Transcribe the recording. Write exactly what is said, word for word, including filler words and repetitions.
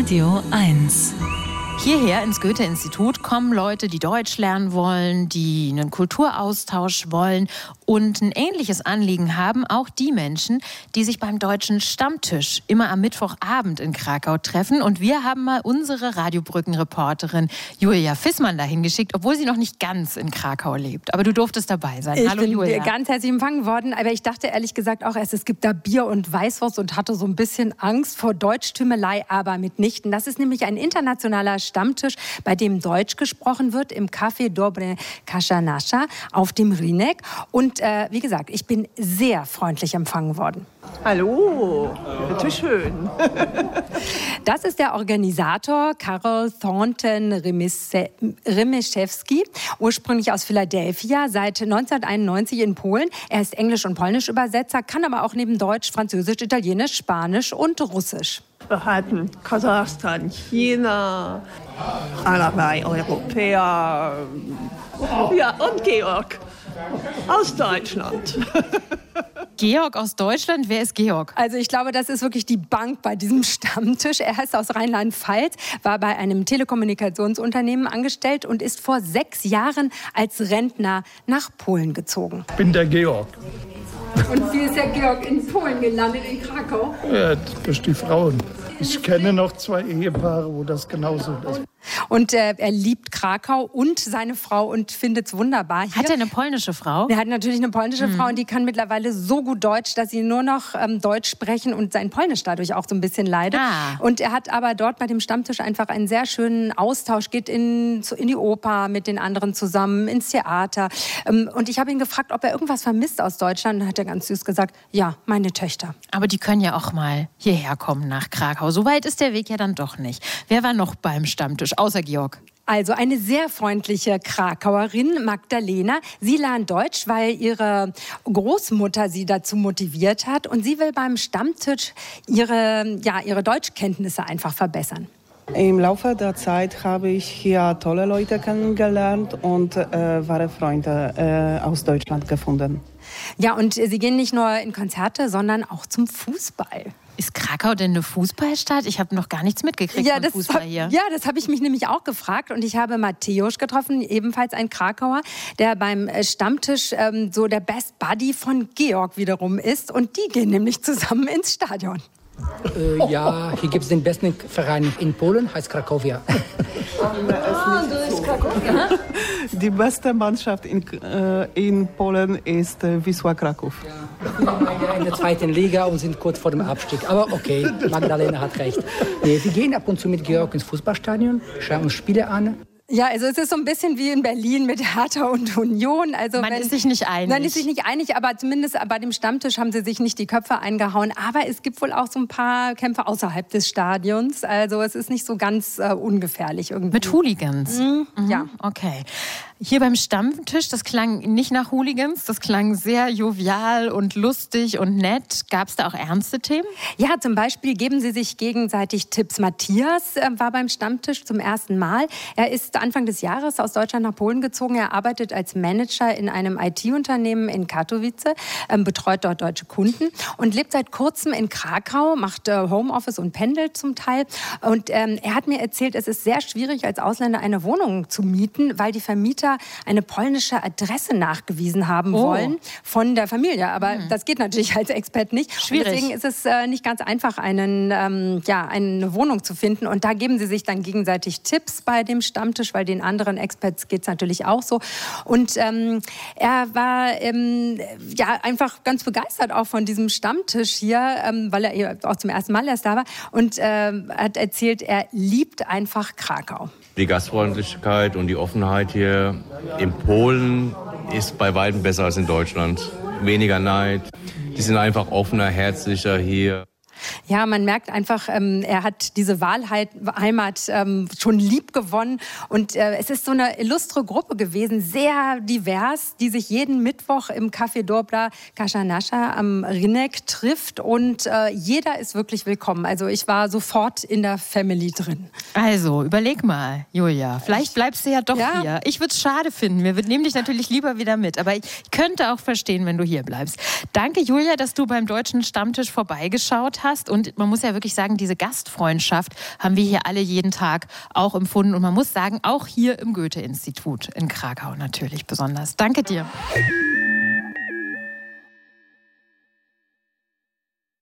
Radio eins. Hierher ins Goethe-Institut kommen Leute, die Deutsch lernen wollen, die einen Kulturaustausch wollen und ein ähnliches Anliegen haben auch die Menschen, die sich beim Deutschen Stammtisch immer am Mittwochabend in Krakau treffen. Und wir haben mal unsere Radiobrücken-Reporterin Julia Fissmann dahin geschickt, obwohl sie noch nicht ganz in Krakau lebt. Aber du durftest dabei sein. Ich Hallo bin Julia. ganz herzlich empfangen worden, aber ich dachte ehrlich gesagt auch erst, es gibt da Bier und Weißwurst und hatte so ein bisschen Angst vor Deutschtümelei, aber mitnichten. Das ist nämlich ein internationaler Stammtisch, bei dem Deutsch gesprochen wird, im Café Dobre Kasha Nasha auf dem Hrynek. Und äh, wie gesagt, ich bin sehr freundlich empfangen worden. Hallo, bitte schön. Das ist der Organisator Karol Thornton Remiszewski, ursprünglich aus Philadelphia, seit neunzehnhunderteinundneunzig in Polen. Er ist Englisch- und Polnisch-Übersetzer, kann aber auch neben Deutsch, Französisch, Italienisch, Spanisch und Russisch. Wir hatten Kasachstan, China, allerlei Europäer, ja, und Georg aus Deutschland. Georg aus Deutschland? Wer ist Georg? Also ich glaube, das ist wirklich die Bank bei diesem Stammtisch. Er ist aus Rheinland-Pfalz, war bei einem Telekommunikationsunternehmen angestellt und ist vor sechs Jahren als Rentner nach Polen gezogen. Ich bin der Georg. Und wie ist der Georg in Polen gelandet, in Krakau? Ja, durch die Frauen. Ich kenne noch zwei Ehepaare, wo das genauso ist. Und äh, er liebt Krakau und seine Frau und findet es wunderbar. Hier, hat er eine polnische Frau? Er hat natürlich eine polnische mhm. Frau und die kann mittlerweile so gut Deutsch, dass sie nur noch ähm, Deutsch sprechen und sein Polnisch dadurch auch so ein bisschen leidet. Ah. Und er hat aber dort bei dem Stammtisch einfach einen sehr schönen Austausch, geht in, in die Oper mit den anderen zusammen, ins Theater. Ähm, und ich habe ihn gefragt, ob er irgendwas vermisst aus Deutschland. Und dann hat er ganz süß gesagt, ja, meine Töchter. Aber die können ja auch mal hierher kommen nach Krakau. So weit ist der Weg ja dann doch nicht. Wer war noch beim Stammtisch, außer Georg? Also eine sehr freundliche Krakauerin, Magdalena. Sie lernt Deutsch, weil ihre Großmutter sie dazu motiviert hat. Und sie will beim Stammtisch ihre, ja, ihre Deutschkenntnisse einfach verbessern. Im Laufe der Zeit habe ich hier tolle Leute kennengelernt und äh, wahre Freunde äh, aus Deutschland gefunden. Ja, und sie gehen nicht nur in Konzerte, sondern auch zum Fußball. Ist Krakau denn eine Fußballstadt? Ich habe noch gar nichts mitgekriegt ja, von das Fußball hab, hier. Ja, das habe ich mich nämlich auch gefragt. Und ich habe Mateusz getroffen, ebenfalls ein Krakauer, der beim Stammtisch ähm, so der Best Buddy von Georg wiederum ist. Und die gehen nämlich zusammen ins Stadion. Äh, ja, hier gibt es den besten Verein in Polen, heißt Krakowia. Ah, du bist Krakowia? Die beste Mannschaft in, äh, in Polen ist äh, Wisła Kraków. Ja, in der zweiten Liga und sind kurz vor dem Abstieg. Aber okay, Magdalena hat recht. Nee, wir gehen ab und zu mit Georg ins Fußballstadion, schauen uns Spiele an. Ja, also es ist so ein bisschen wie in Berlin mit Hertha und Union. Also man wenn, ist sich nicht einig. Man ist sich nicht einig, aber zumindest bei dem Stammtisch haben sie sich nicht die Köpfe eingehauen. Aber es gibt wohl auch so ein paar Kämpfe außerhalb des Stadions. Also es ist nicht so ganz äh, ungefährlich irgendwie. Mit Hooligans? Mhm. Mhm. Ja. Okay. Hier beim Stammtisch, das klang nicht nach Hooligans, das klang sehr jovial und lustig und nett. Gab es da auch ernste Themen? Ja, zum Beispiel geben sie sich gegenseitig Tipps. Matthias äh, war beim Stammtisch zum ersten Mal. Er ist Anfang des Jahres aus Deutschland nach Polen gezogen. Er arbeitet als Manager in einem I T-Unternehmen in Katowice, äh, betreut dort deutsche Kunden und lebt seit kurzem in Krakau, macht äh, Homeoffice und pendelt zum Teil. Und ähm, er hat mir erzählt, es ist sehr schwierig, als Ausländer eine Wohnung zu mieten, weil die Vermieter eine polnische Adresse nachgewiesen haben oh. wollen von der Familie. Aber hm. das geht natürlich als Expert nicht. Schwierig. Und deswegen ist es äh, nicht ganz einfach, einen, ähm, ja, eine Wohnung zu finden. Und da geben sie sich dann gegenseitig Tipps bei dem Stammtisch, weil den anderen Experts geht es natürlich auch so. Und ähm, er war ähm, ja, einfach ganz begeistert auch von diesem Stammtisch hier, ähm, weil er auch zum ersten Mal erst da war. Und ähm, hat erzählt, er liebt einfach Krakau. Die Gastfreundlichkeit und die Offenheit hier in Polen ist bei weitem besser als in Deutschland. Weniger Neid. Die sind einfach offener, herzlicher hier. Ja, man merkt einfach, ähm, er hat diese Wahlheimat ähm, schon lieb gewonnen. Und äh, es ist so eine illustre Gruppe gewesen, sehr divers, die sich jeden Mittwoch im Café Dobra Kasha Nasha am Hrynek trifft. Und äh, jeder ist wirklich willkommen. Also ich war sofort in der Family drin. Also, überleg mal, Julia. Vielleicht bleibst du ja doch ja. hier. Ich würde es schade finden. Wir nehmen dich natürlich lieber wieder mit. Aber ich könnte auch verstehen, wenn du hier bleibst. Danke, Julia, dass du beim Deutschen Stammtisch vorbeigeschaut hast. hast. Und man muss ja wirklich sagen, diese Gastfreundschaft haben wir hier alle jeden Tag auch empfunden. Und man muss sagen, auch hier im Goethe-Institut in Krakau natürlich besonders. Danke dir.